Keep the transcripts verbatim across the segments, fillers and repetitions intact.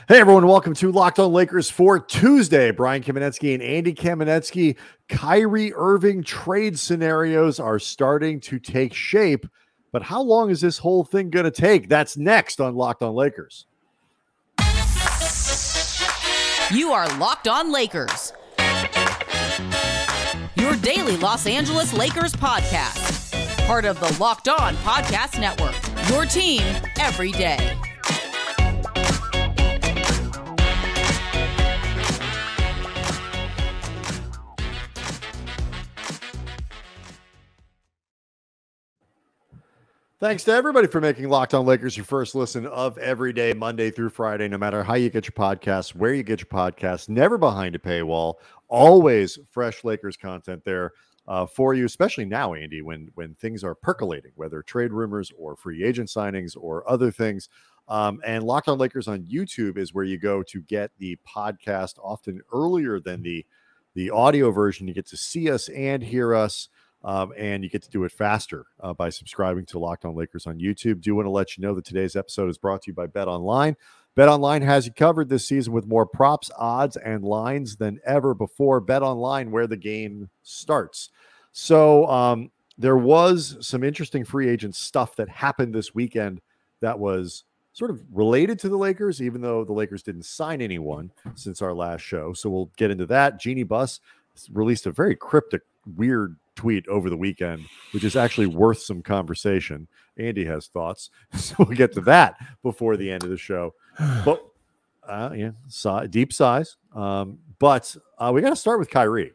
Hey everyone, welcome to Locked On Lakers for Tuesday. Brian Kamenetsky and Andy Kamenetsky. Kyrie Irving trade scenarios are starting to take shape, but how long is this whole thing going to take? That's next on Locked On Lakers. You are Locked On Lakers, your daily Los Angeles Lakers podcast. Part of the Locked On Podcast Network, your team every day. Thanks to everybody for making Locked On Lakers your first listen of every day, Monday through Friday, no matter how you get your podcasts, where you get your podcasts, never behind a paywall, always fresh Lakers content there uh, for you, especially now, Andy, when, when things are percolating, whether trade rumors or free agent signings or other things. Um, and Locked On Lakers on YouTube is where you go to get the podcast often earlier than the, the audio version. You get to see us and hear us. Um, and you get to do it faster uh, by subscribing to Locked On Lakers on YouTube. Do want to let you know that today's episode is brought to you by BetOnline. BetOnline has you covered this season with more props, odds, and lines than ever before. BetOnline, where the game starts. So um, there was some interesting free agent stuff that happened this weekend that was sort of related to the Lakers, even though the Lakers didn't sign anyone since our last show. So we'll get into that. Jeanie Buss released a very cryptic, weird tweet over the weekend, which is actually worth some conversation. Andy has thoughts, so we'll get to that before the end of the show. But uh, yeah, sigh, deep sighs. Um, but uh, we got to start with Kyrie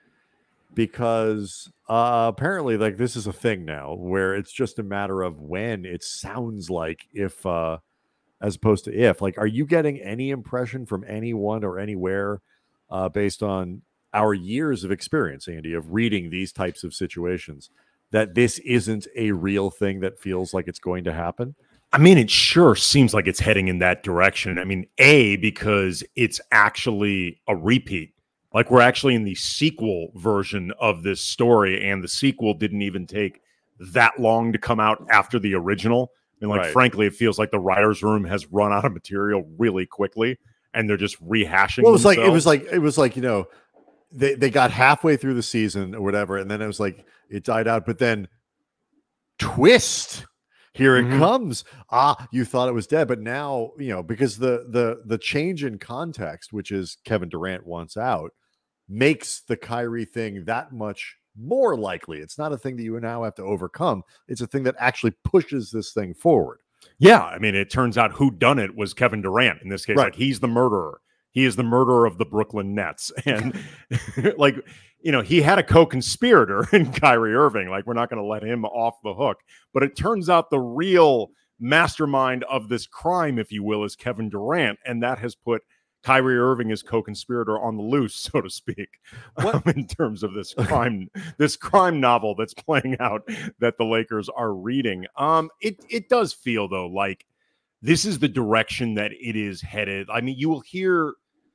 because uh, apparently, like this is a thing now where it's just a matter of when. It sounds like if, uh, as opposed to if. Like, are you getting any impression from anyone or anywhere uh, based on our years of experience, Andy, of reading these types of situations, that this isn't a real thing that feels like it's going to happen? I mean, it sure seems like it's heading in that direction. I mean, A, because it's actually a repeat. Like we're actually in the sequel version of this story, and the sequel didn't even take that long to come out after the original. I mean, like, Right. frankly, it feels like the writer's room has run out of material really quickly, and they're just rehashing Well, it was themselves. like, it was like, it was like, you know, They they got halfway through the season or whatever, and then it was like it died out. But then, twist, here it Mhm. comes. Ah, you thought it was dead, but now you know because the the the change in context, which is Kevin Durant wants out, makes the Kyrie thing that much more likely. It's not a thing that you now have to overcome. It's a thing that actually pushes this thing forward. Yeah, I mean, it turns out who done it was Kevin Durant in this case. Right. Like, he's the murderer. He is the murderer of the Brooklyn Nets. And like, you know, he had a co-conspirator in Kyrie Irving. Like, we're not going to let him off the hook. But it turns out the real mastermind of this crime, if you will, is Kevin Durant. And that has put Kyrie Irving as co-conspirator on the loose, so to speak, um, in terms of this crime, this crime novel that's playing out that the Lakers are reading. Um, it it does feel, though, like this is the direction that it is headed. I mean, you will hear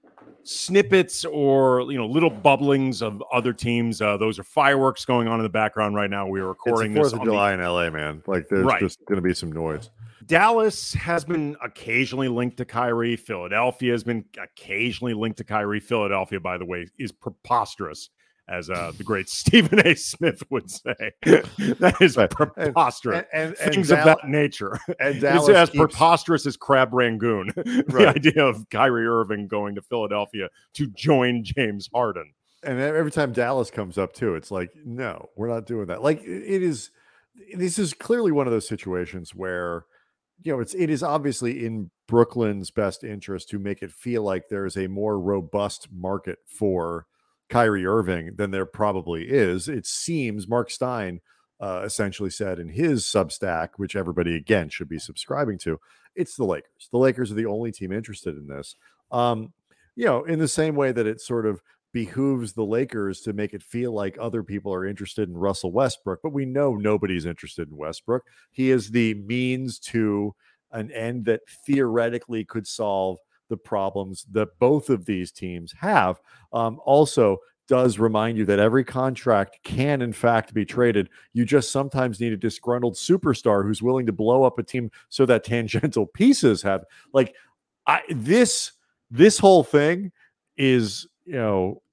snippets or, you know, little bubblings of other teams. Uh, those are fireworks going on in the background right now. We are recording It's this the Fourth on of July the, in L A, man. Like there's Right. just going to be some noise. Dallas has been occasionally linked to Kyrie. Philadelphia has been occasionally linked to Kyrie. Philadelphia, by the way, is preposterous, as uh, the great Stephen A. Smith would say. That is Right. preposterous. And- and- and Things Dal- of that nature. and It's Dallas as keeps- preposterous as Crab Rangoon. The Right. idea of Kyrie Irving going to Philadelphia to join James Harden. And every time Dallas comes up too, it's like, no, we're not doing that. Like it is, this is clearly one of those situations where, you know, it's, it is obviously in Brooklyn's best interest to make it feel like there's a more robust market for Kyrie Irving than there probably is. It seems Mark Stein uh, essentially said in his Substack, which everybody again should be subscribing to, it's the Lakers. The Lakers are the only team interested in this. Um, you know, in the same way that it sort of behooves the Lakers to make it feel like other people are interested in Russell Westbrook, but we know nobody's interested in Westbrook. He is the means to an end that theoretically could solve the problems that both of these teams have. Um, also, does remind you that every contract can, in fact, be traded. You just sometimes need a disgruntled superstar who's willing to blow up a team so that tangential pieces have, like, I this this whole thing is, you know,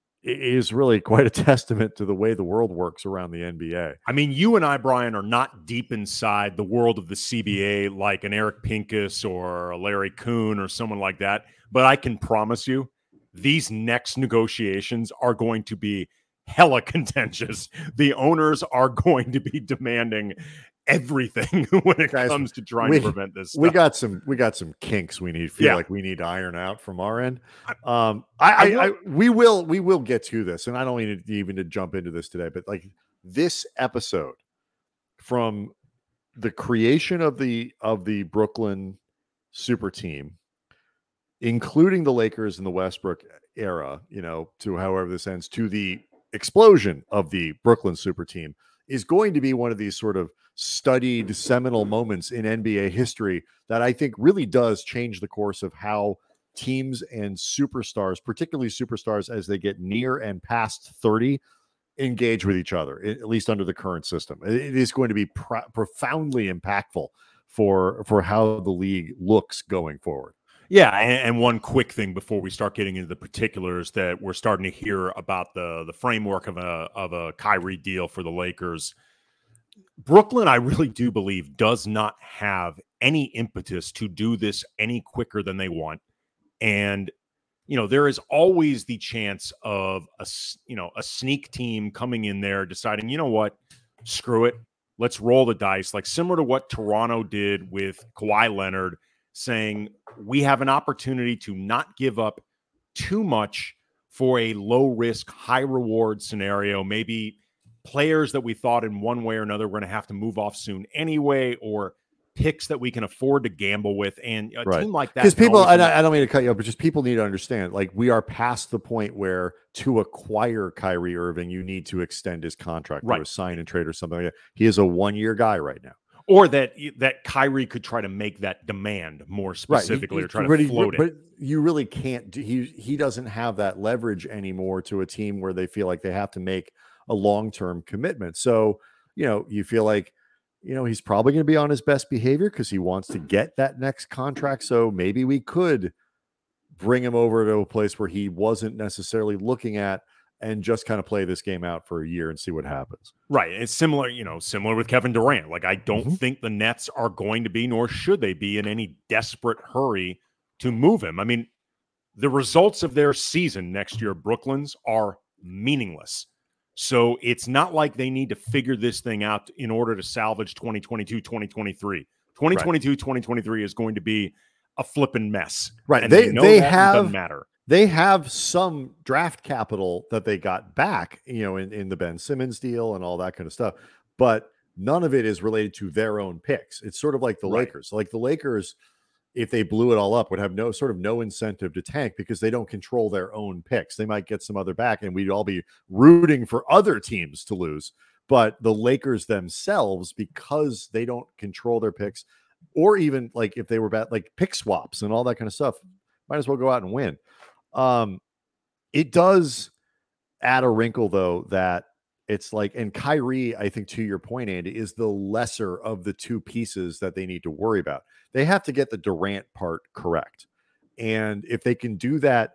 is really quite a testament to the way the world works around the N B A. I mean, you and I, Brian, are not deep inside the world of the C B A like an Eric Pincus or a Larry Kuhn or someone like that. But I can promise you, these next negotiations are going to be hella contentious. The owners are going to be demanding everything when it Guys, comes to trying we, to prevent this stuff. We got some we got some kinks we need feel Yeah. like we need to iron out from our end. Um I, I, I, I we will we will get to this, and I don't need to, even to jump into this today, but like this episode, from the creation of the of the Brooklyn super team, including the Lakers in the Westbrook era, you know, to however this ends, to the explosion of the Brooklyn super team, is going to be one of these sort of studied seminal moments in N B A history that I think really does change the course of how teams and superstars, particularly superstars as they get near and past thirty, engage with each other, at least under the current system. It is going to be pro- profoundly impactful for, for how the league looks going forward. Yeah, and, and one quick thing before we start getting into the particulars, that we're starting to hear about the the framework of a of a Kyrie deal for the Lakers. Brooklyn, I really do believe, does not have any impetus to do this any quicker than they want. And, you know, there is always the chance of a, you know, a sneak team coming in there deciding, you know what, screw it, let's roll the dice. Like similar to what Toronto did with Kawhi Leonard, saying we have an opportunity to not give up too much for a low risk, high reward scenario. Maybe players that we thought in one way or another we're going to have to move off soon anyway, or picks that we can afford to gamble with. And a right. team like that, because people, and I, I don't mean to cut you off, but just people need to understand, like, we are past the point where to acquire Kyrie Irving, you need to extend his contract, right, or sign and trade or something like that. He is a one year guy right now. Or that that Kyrie could try to make that demand more specifically, right. or try to really, float but it. But you really can't do, he he doesn't have that leverage anymore to a team where they feel like they have to make a long-term commitment. So, you know, you feel like, you know, he's probably going to be on his best behavior because he wants to get that next contract. So maybe we could bring him over to a place where he wasn't necessarily looking at, and just kind of play this game out for a year and see what happens. Right. It's similar, you know, similar with Kevin Durant. Like, I don't mm-hmm. think the Nets are going to be, nor should they be, in any desperate hurry to move him. I mean, the results of their season next year, Brooklyn's, are meaningless. So it's not like they need to figure this thing out in order to salvage twenty twenty-two, twenty twenty-three. twenty twenty-two, twenty twenty-three is going to be a flipping mess. Right. And they they, know they that have doesn't matter. They have some draft capital that they got back, you know, in, in the Ben Simmons deal and all that kind of stuff. But none of it is related to their own picks. It's sort of like the Right. Lakers. Like the Lakers, if they blew it all up, would have no sort of no incentive to tank because they don't control their own picks. They might get some other back, and we'd all be rooting for other teams to lose. But the Lakers themselves, because they don't control their picks, or even like if they were bad, like pick swaps and all that kind of stuff, might as well go out and win. Um, it does add a wrinkle, though, that it's like, and Kyrie, I think to your point, Andy, is the lesser of the two pieces that they need to worry about. They have to get the Durant part correct. And if they can do that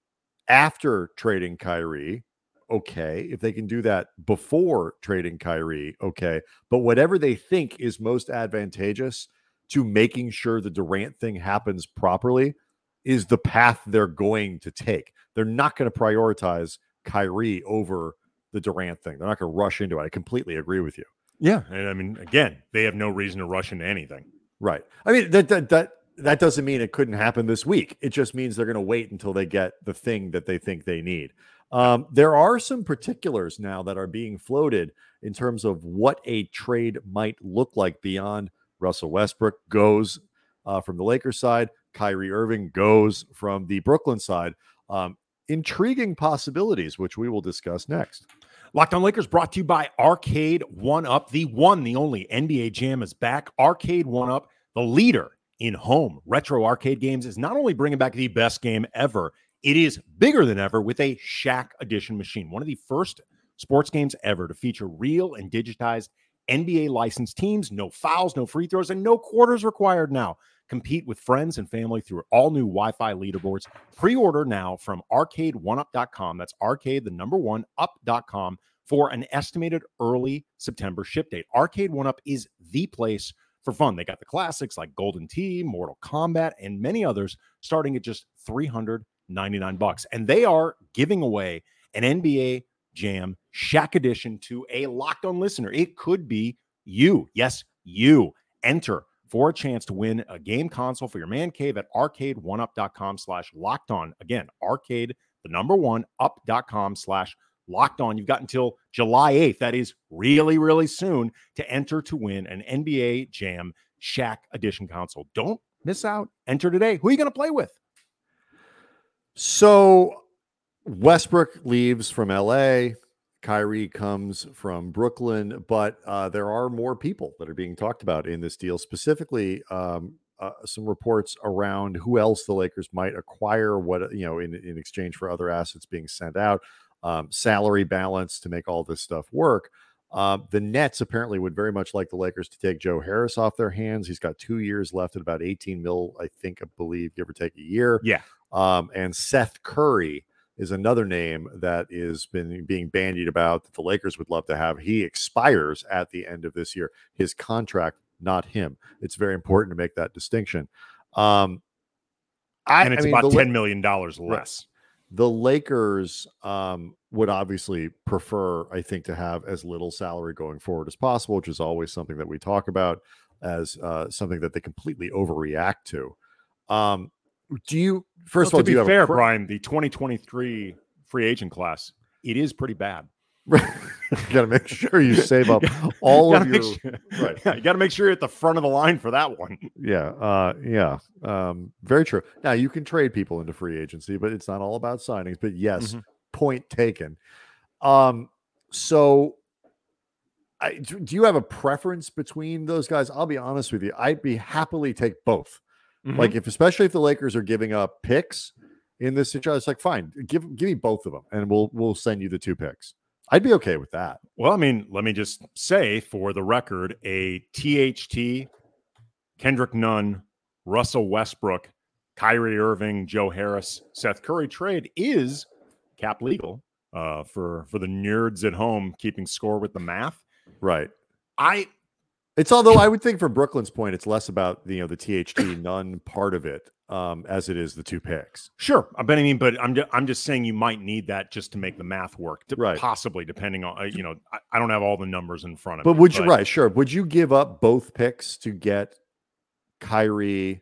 after trading Kyrie, okay. If they can do that before trading Kyrie, okay. But whatever they think is most advantageous to making sure the Durant thing happens properly is the path they're going to take. They're not going to prioritize Kyrie over the Durant thing. They're not going to rush into it. I completely agree with you. Yeah. And I mean, again, they have no reason to rush into anything. Right. I mean, that that that, that doesn't mean it couldn't happen this week. It just means they're going to wait until they get the thing that they think they need. Um, there are some particulars now that are being floated in terms of what a trade might look like beyond Russell Westbrook goes uh, from the Lakers side. Kyrie Irving goes from the Brooklyn side. Um, intriguing possibilities, which we will discuss next. Locked On Lakers brought to you by Arcade one Up. The one, the only N B A Jam is back. Arcade one Up, the leader in home retro arcade games, is not only bringing back the best game ever, it is bigger than ever with a Shaq Edition machine. One of the first sports games ever to feature real and digitized N B A licensed teams, no fouls, no free throws, and no quarters required now. Compete with friends and family through all new Wi-Fi leaderboards. Pre-order now from arcade one up dot com. That's arcade, the number one, up dot com for an estimated early September ship date. Arcade one Up is the place for fun. They got the classics like Golden Tee, Mortal Kombat, and many others starting at just three hundred ninety-nine bucks. And they are giving away an N B A Jam Shaq Edition to a Locked On listener. It could be you. Yes, you. Enter for a chance to win a game console for your man cave at arcade one up dot com slash locked on. Again, arcade, the number one, up dot com slash locked on. You've got until July eighth. That is really, really soon to enter to win an N B A Jam Shaq Edition console. Don't miss out. Enter today. Who are you going to play with? So Westbrook leaves from L A. Kyrie comes from Brooklyn, but uh, there are more people that are being talked about in this deal, specifically um, uh, some reports around who else the Lakers might acquire, what, you know, in, in exchange for other assets being sent out, um, salary balance to make all this stuff work. Uh, the Nets apparently would very much like the Lakers to take Joe Harris off their hands. He's got two years left at about eighteen mil, I think, I believe, give or take a year. Yeah. Um, and Seth Curry is another name that is been being bandied about that the Lakers would love to have. He expires at the end of this year. His contract, not him. It's very important to make that distinction. Um, I, and it's I mean, about the, ten million dollars less. The Lakers um, would obviously prefer, I think, to have as little salary going forward as possible, which is always something that we talk about as uh, something that they completely overreact to. Um, Do you, first well, of all, to do you be fair, have a, Brian, the twenty twenty-three free agent class, it is pretty bad. you got to make sure you save up all you of your, sure, right. Yeah, you got to make sure you're at the front of the line for that one. Yeah. Uh, yeah. Um, very true. Now you can trade people into free agency, but it's not all about signings, but yes, mm-hmm. Point taken. Um, so I, do you have a preference between those guys? I'll be honest with you. I'd be happily take both. Mm-hmm. Like if, especially if the Lakers are giving up picks in this situation, it's like, fine, give give me both of them, and we'll we'll send you the two picks. I'd be okay with that. Well, I mean, let me just say for the record, a T H T, Kendrick Nunn, Russell Westbrook, Kyrie Irving, Joe Harris, Seth Curry trade is cap legal uh, for for the nerds at home keeping score with the math. Right. I. It's although I would think for Brooklyn's point, it's less about you know the T H T Nunn part of it um, as it is the two picks. Sure, but I mean, but I'm just, I'm just saying you might need that just to make the math work, to, right? Possibly, depending on you know, I, I don't have all the numbers in front of but me. Would you, but would you right? Sure. Would you give up both picks to get Kyrie,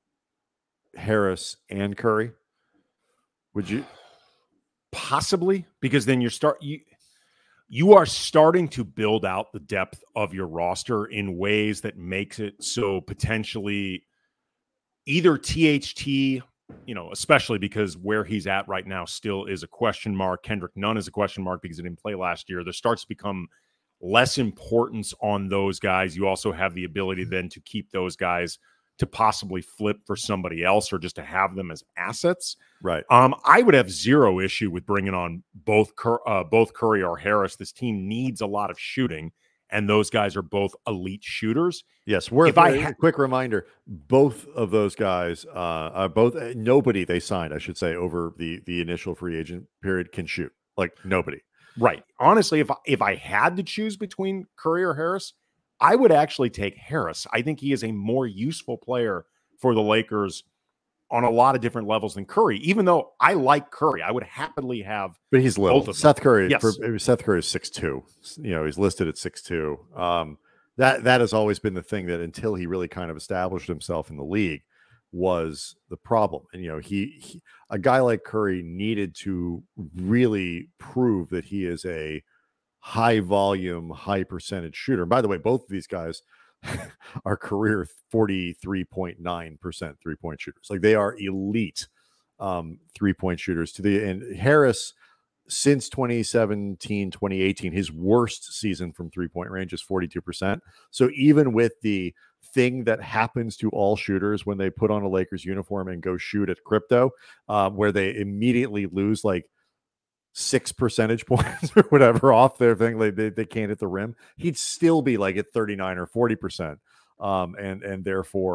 Harris, and Curry? Would you? Possibly, because then you're start you. You are starting to build out the depth of your roster in ways that makes it so potentially either T H T, you know, especially because where he's at right now still is a question mark. Kendrick Nunn is a question mark because he didn't play last year. There starts to become less importance on those guys. You also have the ability then to keep those guys to possibly flip for somebody else or just to have them as assets. Right. Um, I would have zero issue with bringing on both Cur- uh, both Curry or Harris. This team needs a lot of shooting, and those guys are both elite shooters. Yes. Worth if I ha- a quick reminder, both of those guys, uh, uh, both uh, nobody they signed, I should say, over the the initial free agent period can shoot. Like nobody. Right. Honestly, if I, if I had to choose between Curry or Harris, I would actually take Harris. I think he is a more useful player for the Lakers on a lot of different levels than Curry, even though I like Curry. I would happily have But he's little. Seth Curry, yes. for, Seth Curry is six two. You know, he's listed at six two. Um, that, that has always been the thing that until he really kind of established himself in the league was the problem. And, you know, he, he a guy like Curry needed to really prove that he is a high volume, high percentage shooter. And by the way, both of these guys are career forty-three point nine percent three point shooters. Like they are elite um, three point shooters to the, and Harris since twenty seventeen, twenty eighteen, his worst season from three point range is forty-two percent. So even with the thing that happens to all shooters when they put on a Lakers uniform and go shoot at crypto, um, where they immediately lose like six percentage points or whatever off their thing, like they, they can't hit the rim, he'd still be like at thirty-nine or forty percent. Um, and, and therefore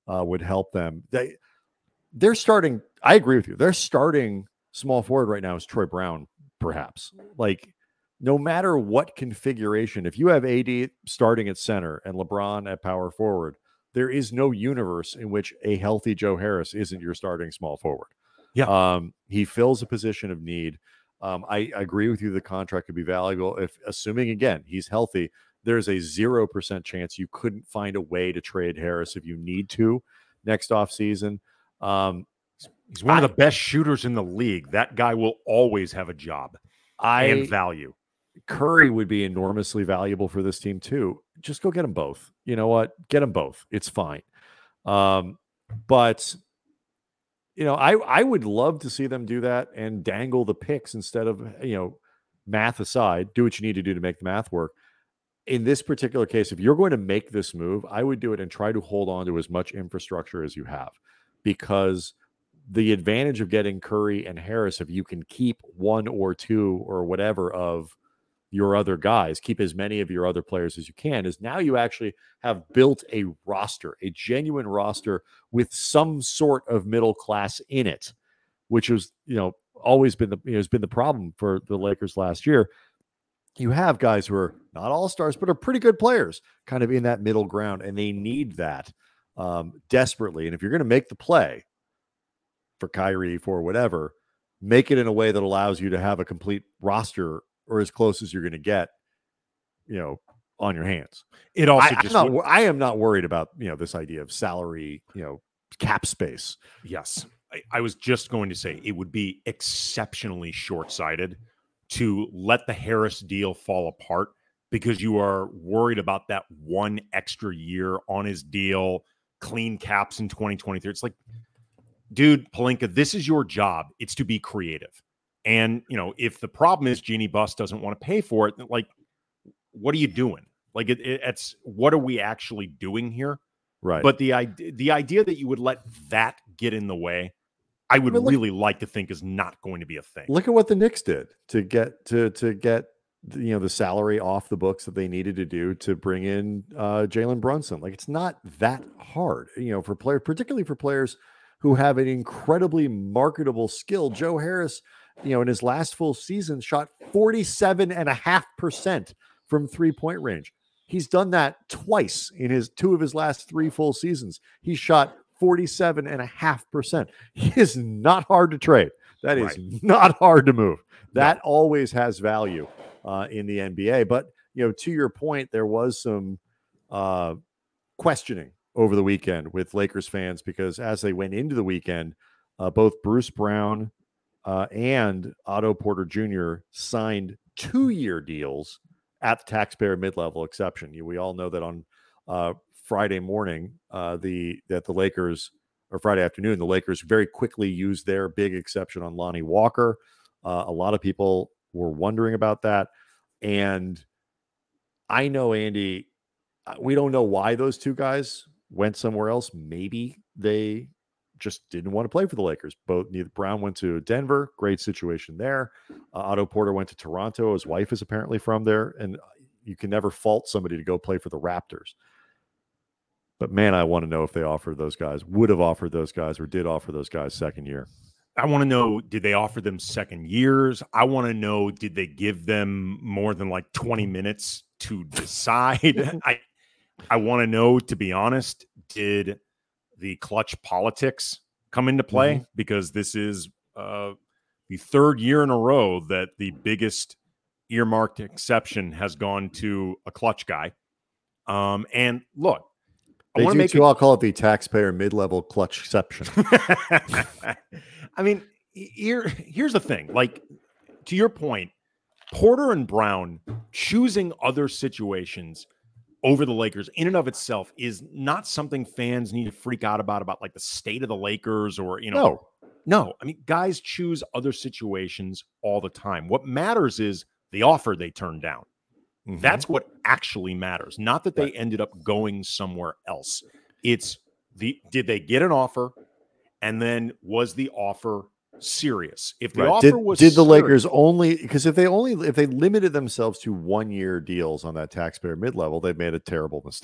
uh, would help them. They they're starting. I agree with you. They're starting small forward right now is Troy Brown, perhaps. Like no matter what configuration, if you have A D starting at center and LeBron at power forward, there is no universe in which a healthy Joe Harris isn't your starting small forward. Yeah. Um, he fills a position of need. Um, I, I agree with you. The contract could be valuable if, assuming again, he's healthy, there's a zero percent chance you couldn't find a way to trade Harris if you need to next offseason. Um, he's one I, of the best shooters in the league. That guy will always have a job I, and value. Curry would be enormously valuable for this team too. Just go get them both. You know what? Get them both. It's fine. Um, but you know, I, I would love to see them do that and dangle the picks instead of, you know, math aside, do what you need to do to make the math work. In this particular case, if you're going to make this move, I would do it and try to hold on to as much infrastructure as you have, because the advantage of getting Curry and Harris, if you can keep one or two or whatever of your other guys, keep as many of your other players as you can, is now you actually have built a roster, a genuine roster with some sort of middle class in it, which was, you know, always been the, you know, has been the problem for the Lakers last year. You have guys who are not all stars, but are pretty good players kind of in that middle ground, and they need that um, desperately. And if you're going to make the play for Kyrie, for whatever, make it in a way that allows you to have a complete roster or as close as you're going to get, you know, on your hands. It also I, just I'm not, I am not worried about, you know, this idea of salary, you know, cap space. Yes. I, I was just going to say it would be exceptionally short-sighted to let the Harris deal fall apart because you are worried about that one extra year on his deal, clean caps in twenty twenty-three. It's like, dude, Pelinka, this is your job. It's to be creative. And, you know, if the problem is Jeannie Buss doesn't want to pay for it, like, what are you doing? Like, it, it, it's what are we actually doing here? Right. But the idea, the idea that you would let that get in the way, I would I mean, look, really like to think is not going to be a thing. Look at what the Knicks did to get to to get you know the salary off the books that they needed to do to bring in uh, Jalen Brunson. Like, it's not that hard, you know, for players, particularly for players who have an incredibly marketable skill. Joe Harris, you know, in his last full season, shot forty-seven and a half percent from three-point range. He's done that twice in his two of his last three full seasons. He shot forty-seven and a half percent. He is not hard to trade. That is right. Not hard to move. That no. always has value uh, in the N B A. But, you know, to your point, there was some uh, questioning over the weekend with Lakers fans because as they went into the weekend, uh, both Bruce Brown Uh, and Otto Porter Junior signed two-year deals at the taxpayer mid-level exception. You, we all know that on uh, Friday morning, uh, the that the Lakers, or Friday afternoon, the Lakers very quickly used their big exception on Lonnie Walker. Uh, a lot of people were wondering about that. And I know, Andy, we don't know why those two guys went somewhere else. Maybe they just didn't want to play for the Lakers. Both neither Brown went to Denver, great situation there. Uh, Otto Porter went to Toronto. His wife is apparently from there, and you can never fault somebody to go play for the Raptors. But man, I want to know if they offered those guys, would have offered those guys, or did offer those guys second year. I want to know, did they offer them second years? I want to know, did they give them more than like twenty minutes to decide? I I want to know, to be honest, did the clutch politics come into play? Mm-hmm. Because this is uh, the third year in a row that the biggest earmarked exception has gone to a clutch guy. Um, and look, I they want to make too, it... I'll call it the taxpayer mid-level clutch exception. I mean, here, here's the thing. Like, to your point, Porter and Brown choosing other situations over the Lakers in and of itself is not something fans need to freak out about, about like the state of the Lakers or, you know, no, no, I mean, guys choose other situations all the time. What matters is the offer they turned down. Mm-hmm. That's what actually matters. Not that they right. ended up going somewhere else. It's the, did they get an offer? And then was the offer serious? If the right. offer did, was did the serious, Lakers only, because if they only if they limited themselves to one year deals on that taxpayer mid level, they've made a terrible mistake.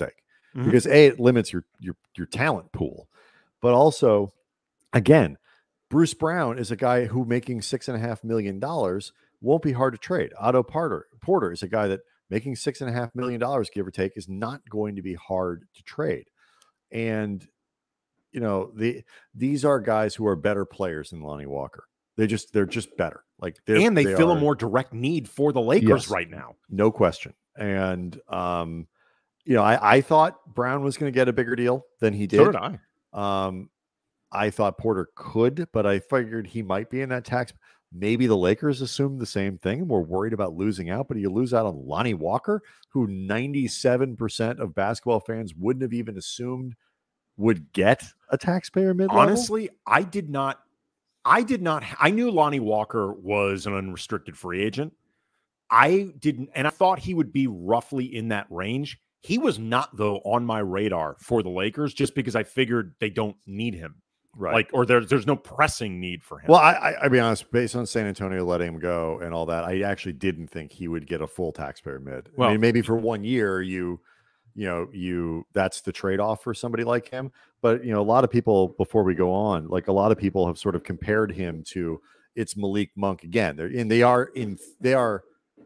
Mhm. because A, it limits your your your talent pool, but also, again, Bruce Brown is a guy who making six and a half million dollars won't be hard to trade. Otto Porter Porter is a guy that making six and a half million dollars, give or take, is not going to be hard to trade. And you know, the these are guys who are better players than Lonnie Walker. They just they're just better. Like they're, And they, they fill are, a more direct need for the Lakers Yes. right now. no question. And um, you know, I, I thought Brown was going to get a bigger deal than he did. So did I. Um, I thought Porter could, but I figured he might be in that tax. Maybe the Lakers assumed the same thing and were worried about losing out, but you lose out on Lonnie Walker, who ninety-seven percent of basketball fans wouldn't have even assumed would get a taxpayer mid-level. Honestly, I did not. I did not. I knew Lonnie Walker was an unrestricted free agent. I didn't, and I thought he would be roughly in that range. He was not, though, on my radar for the Lakers, just because I figured they don't need him. Right. Like, or there's there's no pressing need for him. Well, I, I, I'll be honest, based on San Antonio letting him go and all that, I actually didn't think he would get a full taxpayer mid. Well- I mean, maybe for one year, you, you know, you that's the trade-off for somebody like him. But, you know, a lot of people, before we go on, like a lot of people have sort of compared him to it's Malik Monk again. They're and they are in they are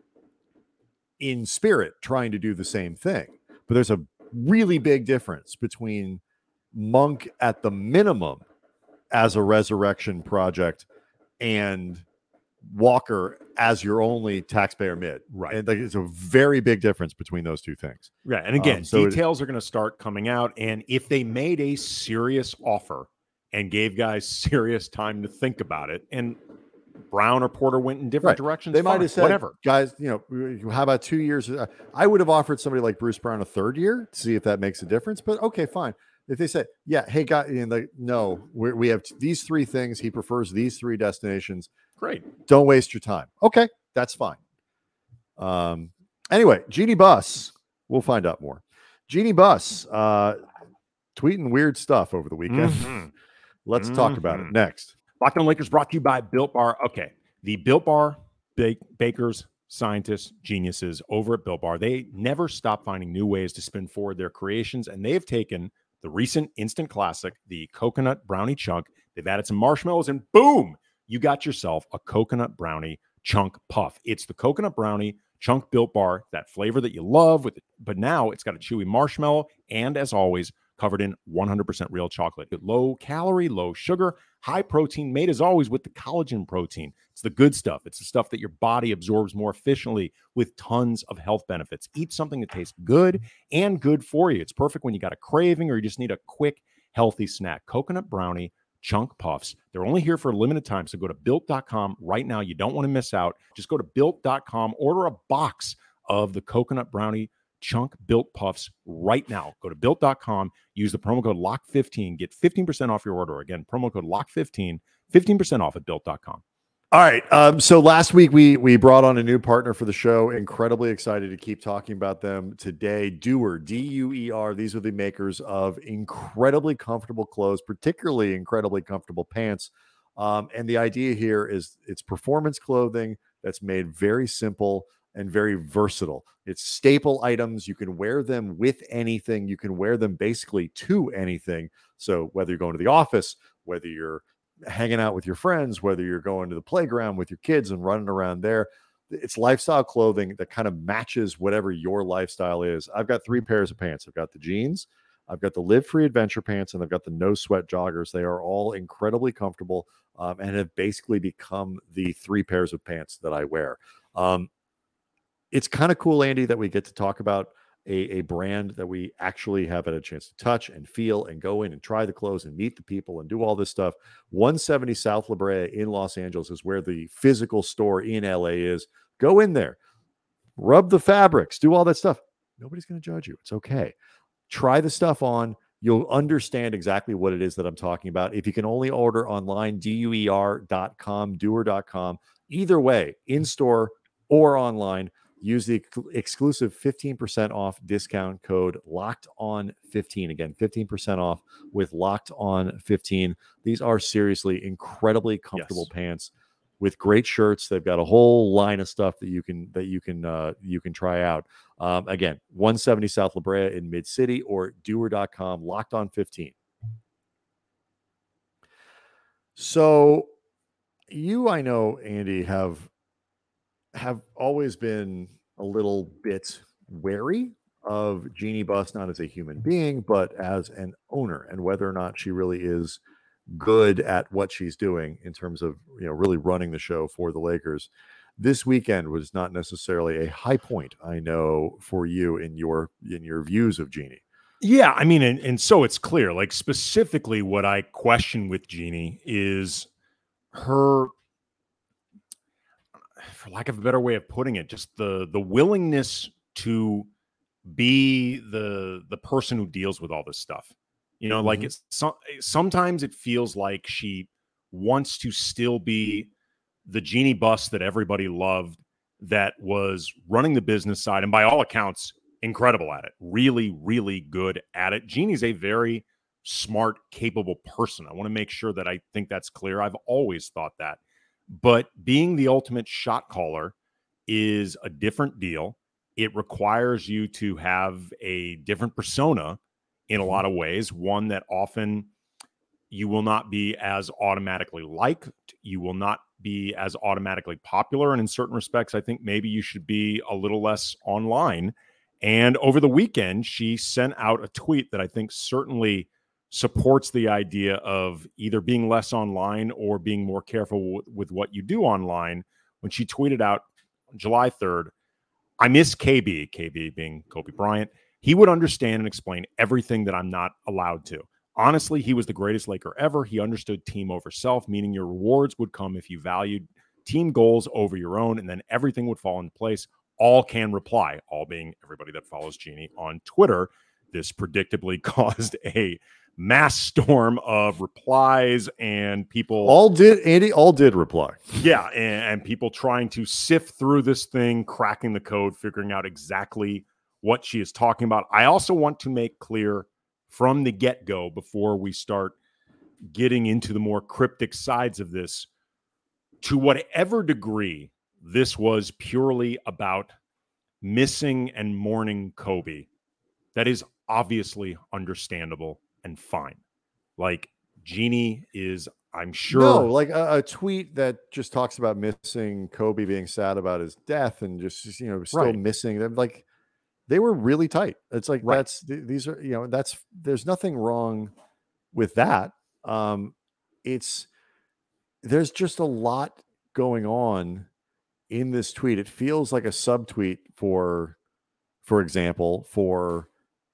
in spirit trying to do the same thing. But there's a really big difference between Monk at the minimum as a resurrection project and Walker as your only taxpayer mid. Right. And like, it's a very big difference between those two things. Right. And again, Um, so it- details are going to start coming out. And if they made a serious offer and gave guys serious time to think about it, and Brown or Porter went in different Right. directions, They might fine, have said, whatever. guys, you know, how about two years? Uh, I would have offered somebody like Bruce Brown a third year to see if that makes a difference. But okay, fine. If they say, yeah, hey, guy, and like, no, we're, we have t- these three things. He prefers these three destinations. Great. Don't waste your time. Okay, that's fine. Um. Anyway, Jeannie Buss. We'll find out more. Jeannie Buss uh, tweeting weird stuff over the weekend. Mhm. Let's talk about it Mhm. next. Locked On Lakers brought to you by Built Bar. Okay. The Built Bar bake, bakers, scientists, geniuses over at Built Bar, they never stop finding new ways to spin forward their creations. And they have taken the recent instant classic, the coconut brownie chunk. They've added some marshmallows and boom, you got yourself a coconut brownie chunk puff. It's the coconut brownie chunk Built Bar, that flavor that you love, with it, but now it's got a chewy marshmallow and, as always, covered in one hundred percent real chocolate. Low calorie, low sugar, high protein, made as always with the collagen protein. It's the good stuff. It's the stuff that your body absorbs more efficiently with tons of health benefits. Eat something that tastes good and good for you. It's perfect when you got a craving or you just need a quick, healthy snack. Coconut brownie chunk puffs. They're only here for a limited time. So go to built dot com right now. You don't want to miss out. Just go to built dot com, order a box of the coconut brownie chunk built puffs right now. Go to built dot com, use the promo code lock fifteen, get fifteen percent off your order. Again, promo code lock fifteen, fifteen percent off at built dot com. All right. Um, so last week we we brought on a new partner for the show. Incredibly excited to keep talking about them today. Duer, D U E R. These are the makers of incredibly comfortable clothes, particularly incredibly comfortable pants. Um, and the idea here is it's performance clothing that's made very simple and very versatile. It's staple items. You can wear them with anything. You can wear them basically to anything. So whether you're going to the office, whether you're hanging out with your friends, whether you're going to the playground with your kids and running around there, it's lifestyle clothing that kind of matches whatever your lifestyle is. I've got three pairs of pants. I've got the jeans, I've got the Live Free Adventure pants, and I've got the No Sweat joggers. They are all incredibly comfortable um, and have basically become the three pairs of pants that I wear. Um, it's kind of cool, Andy, that we get to talk about A, a brand that we actually have had a chance to touch and feel and go in and try the clothes and meet the people and do all this stuff. one seventy South La Brea in Los Angeles is where the physical store in L A is. Go in there, rub the fabrics, do all that stuff. Nobody's going to judge you. It's okay. Try the stuff on. You'll understand exactly what it is that I'm talking about. If you can only order online, D U E R dot com, Duer dot com. Either way, in store or online, use the ex- exclusive fifteen percent off discount code locked on fifteen. Again, fifteen percent off with locked on fifteen. These are seriously incredibly comfortable Yes. pants. with great shirts. They've got a whole line of stuff that you can that you can uh, you can try out. Um, again, one seventy South La Brea in Mid City, or doer dot com, locked on fifteen. So you, I know, Andy, have have always been a little bit wary of Jeanie Buss, not as a human being, but as an owner, and whether or not she really is good at what she's doing in terms of, you know, really running the show for the Lakers. This weekend was not necessarily a high point, I know, for you in your in your views of Jeanie. Yeah, I mean, and, and so it's clear, like specifically what I question with Jeanie is her, for lack of a better way of putting it, just the the willingness to be the the person who deals with all this stuff. You know, mm-hmm. like it's so, sometimes it feels like she wants to still be the Jeanie Buss that everybody loved, that was running the business side, and by all accounts, incredible at it. Really, really good at it. Jeanie's a very smart, capable person. I want to make sure that I think that's clear. I've always thought that. But being the ultimate shot caller is a different deal. It requires you to have a different persona in a lot of ways, one that often you will not be as automatically liked. You will not be as automatically popular. And in certain respects, I think maybe you should be a little less online. And over the weekend, she sent out a tweet that I think certainly supports the idea of either being less online or being more careful w- with what you do online. When she tweeted out on July third, "I miss K B," K B being Kobe Bryant. "He would understand and explain everything that I'm not allowed to. Honestly, he was the greatest Laker ever. He understood team over self, meaning your rewards would come if you valued team goals over your own, and then everything would fall into place. All can reply," all being everybody that follows Jeanie on Twitter. This predictably caused a mass storm of replies and people. All did, Andy, all did reply. Yeah, and, and people trying to sift through this thing, cracking the code, figuring out exactly what she is talking about. I also want to make clear from the get-go, before we start getting into the more cryptic sides of this, to whatever degree this was purely about missing and mourning Kobe, that is obviously understandable and fine. Like, Jeanie is, I'm sure. No, like a, a tweet that just talks about missing Kobe, being sad about his death, and just, you know, still Right. missing them. Like, they were really tight. It's like, Right. that's, these are, you know, that's, there's nothing wrong with that. Um, it's, there's just a lot going on in this tweet. It feels like a subtweet for, for example, for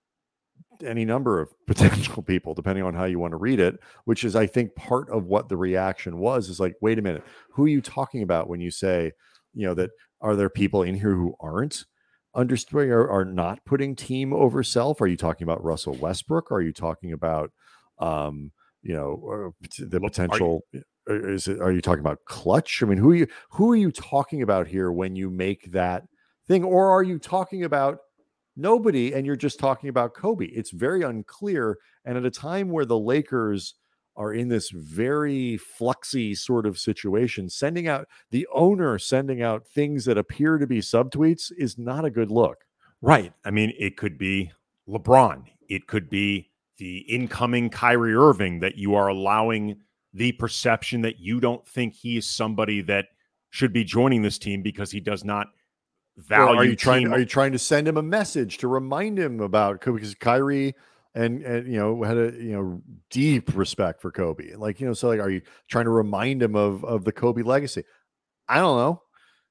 any number of potential people, depending on how you want to read it, which is, I think, part of what the reaction was, is like, wait a minute, who are you talking about when you say, you know, that are there people in here who aren't understanding or are not putting team over self? Are you talking about Russell Westbrook? Are you talking about, um, you know, the potential? Are you, is it, are you talking about Clutch? I mean, who are you, who are you talking about here when you make that thing? Or are you talking about nobody and you're just talking about Kobe? It's very unclear. And at a time where the Lakers are in this very fluxy sort of situation, sending out the owner, sending out things that appear to be subtweets is not a good look. Right. I mean, it could be LeBron. It could be the incoming Kyrie Irving, that you are allowing the perception that you don't think he is somebody that should be joining this team because he does not value. Or are you trying? team- Are you trying to send him a message to remind him about, because Kyrie and and you know had a you know deep respect for Kobe, like, you know, so like, are you trying to remind him of of the Kobe legacy? I don't know.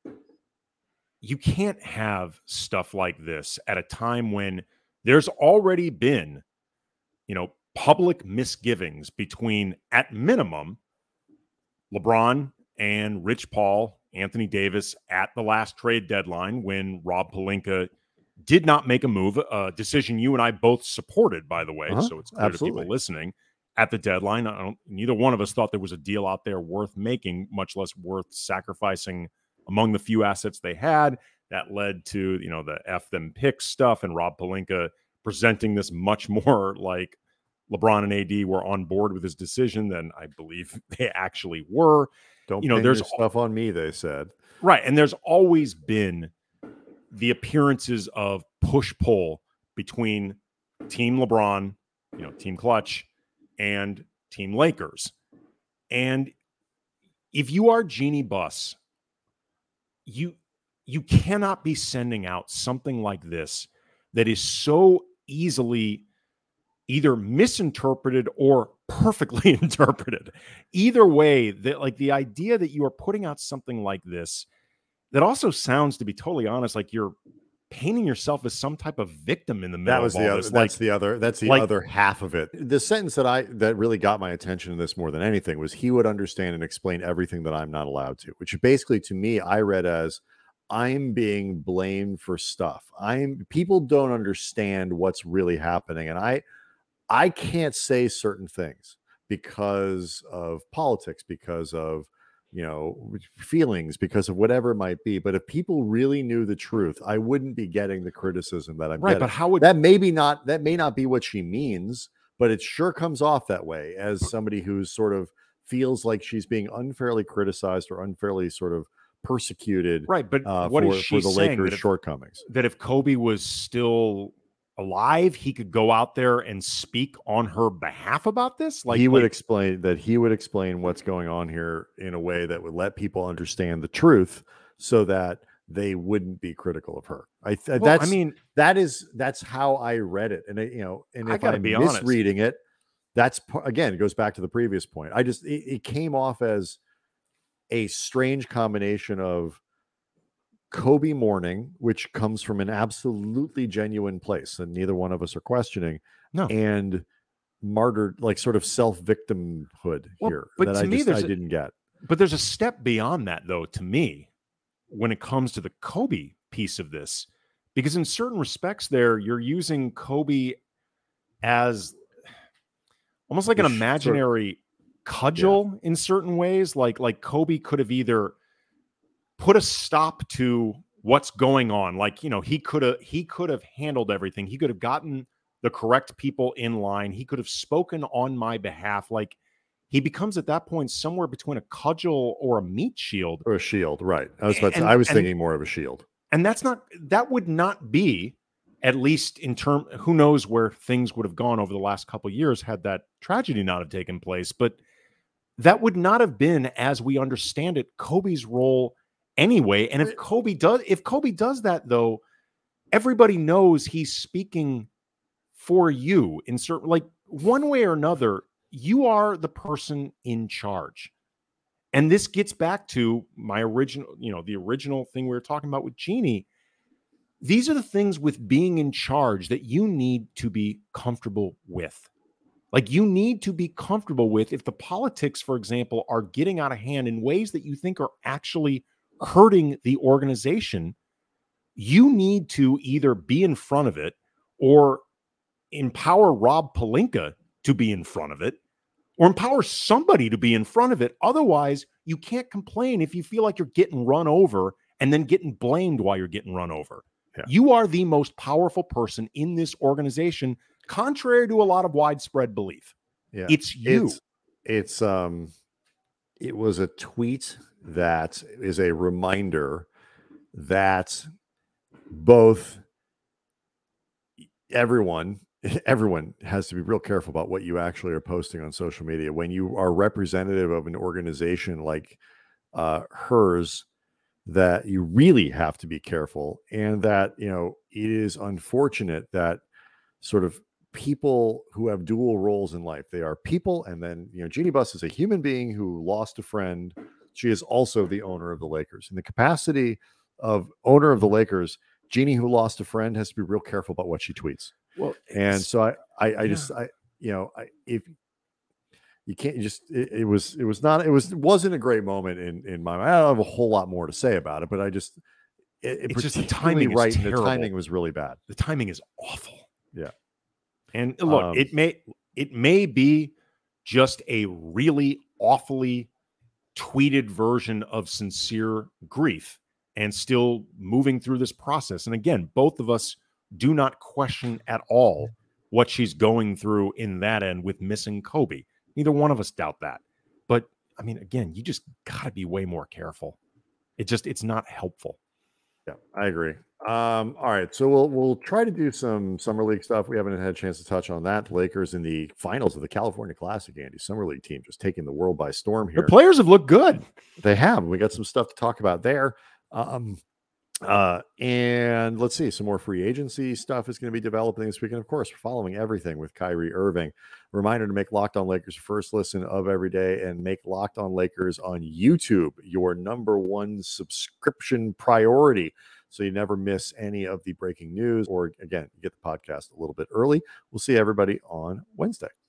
You can't have stuff like this at a time when there's already been, you know, public misgivings between, at minimum, LeBron and Rich Paul, Anthony Davis at the last trade deadline, when Rob Pelinka did not make a move, a decision you and I both supported, by the way. Uh-huh, So it's clear absolutely. to people listening. At the deadline, I don't, neither one of us thought there was a deal out there worth making, much less worth sacrificing among the few assets they had. That led to, you know, the F them pick stuff, and Rob Pelinka presenting this much more like LeBron and A D were on board with his decision than I believe they actually were. Don't you know, pin there's your stuff on me, they said. right. And there's always been the appearances of push-pull between Team LeBron, you know, Team Clutch, and Team Lakers. And if you are Jeannie Buss, you you cannot be sending out something like this that is so easily either misinterpreted or perfectly interpreted. Either way, that like the idea that you are putting out something like this that also sounds, to be totally honest, like you're painting yourself as some type of victim in the middle That was of all the other, this. that's Like, the other that's the like- other half of it. The sentence that I that really got my attention in this more than anything was he would understand and explain everything that I'm not allowed to, which basically to me I read as I'm being blamed for stuff. I'm people don't understand what's really happening, and I I can't say certain things because of politics, because of, you know, feelings, because of whatever it might be. But if people really knew the truth, I wouldn't be getting the criticism that I'm right, getting. but how would That maybe not that may not be what she means, but it sure comes off that way as somebody who's sort of feels like she's being unfairly criticized or unfairly sort of persecuted, right? But uh, what for, is she for the saying? Lakers' That if, shortcomings. that if Kobe was still alive, he could go out there and speak on her behalf about this? Like he would like, explain that he would explain what's going on here in a way that would let people understand the truth so that they wouldn't be critical of her. I th- well, that's I mean, that is that's how I read it. And it, you know, and I if gotta I'm be honest. misreading it, that's par- again, it goes back to the previous point. I just it, it came off as a strange combination of Kobe mourning, which comes from an absolutely genuine place, and neither one of us are questioning, No. and martyred, like sort of self-victimhood Well, here but that to I me, just there's I a- didn't get. But there's a step beyond that, though, to me, when it comes to the Kobe piece of this, because in certain respects, there you're using Kobe as almost like The an sh- sort of- imaginary cudgel in certain ways. Like like Kobe could have either put a stop to what's going on. Like, you know, he could have he could have handled everything. He could have gotten the correct people in line. He could have spoken on my behalf. Like, he becomes at that point somewhere between a cudgel or a meat shield. Or a shield, right? I was about to, And- I was and- thinking more of a shield. And that's not that would not be, at least in term, who knows where things would have gone over the last couple of years had that tragedy not have taken place. But that would not have been, as we understand it, Kobe's role anyway. And if Kobe does, if Kobe does that, though, everybody knows he's speaking for you in certain, like, one way or another. You are the person in charge. And this gets back to my original, you know, the original thing we were talking about with Jeannie. These are the things with being in charge that you need to be comfortable with. Like, you need to be comfortable with if the politics, for example, are getting out of hand in ways that you think are actually hurting the organization. You need to either be in front of it or empower Rob Pelinka to be in front of it, or empower somebody to be in front of it. Otherwise, you can't complain if you feel like you're getting run over and then getting blamed while you're getting run over. Yeah. You are the most powerful person in this organization, contrary to a lot of widespread belief. Yeah, It's you. It's, it's um, it was a tweet that is a reminder that both everyone everyone has to be real careful about what you actually are posting on social media when you are representative of an organization like uh, hers, that you really have to be careful. And that, you know, it is unfortunate that sort of people who have dual roles in life, they are people. And then, you know, Jeannie Buss is a human being who lost a friend. She is also the owner of the Lakers. In the capacity of owner of the Lakers, Jeannie, who lost a friend, has to be real careful about what she tweets. Well, And so I, I, I yeah. just, I, you know, I, if you can't you just, it, it was, it was not, it was, it wasn't a great moment in, in my mind. I don't have a whole lot more to say about it, but I just, it, it It's just the particularly timing is right. And the terrible. timing was really bad. the timing is awful. Yeah. And look, Um, it may it may be just a really awfully tweeted version of sincere grief and still moving through this process. And again, both of us do not question at all what she's going through in that end with missing Kobe. Neither one of us doubt that. But I mean, again, you just got to be way more careful. It just, it's not helpful. Yeah, I agree. Um, all right, so we'll we'll try to do some summer league stuff. We haven't had a chance to touch on that. Lakers in the finals of the California Classic, Andy. Summer league team just taking the world by storm The here. players have looked good. They have. We got some stuff to talk about there. Um, uh, and let's see, some more free agency stuff is going to be developing this weekend. Of course, we're following everything with Kyrie Irving. Reminder to make Locked On Lakers your first listen of every day, and make Locked On Lakers on YouTube your number one subscription priority, so you never miss any of the breaking news, or again, you get the podcast a little bit early. We'll see everybody on Wednesday.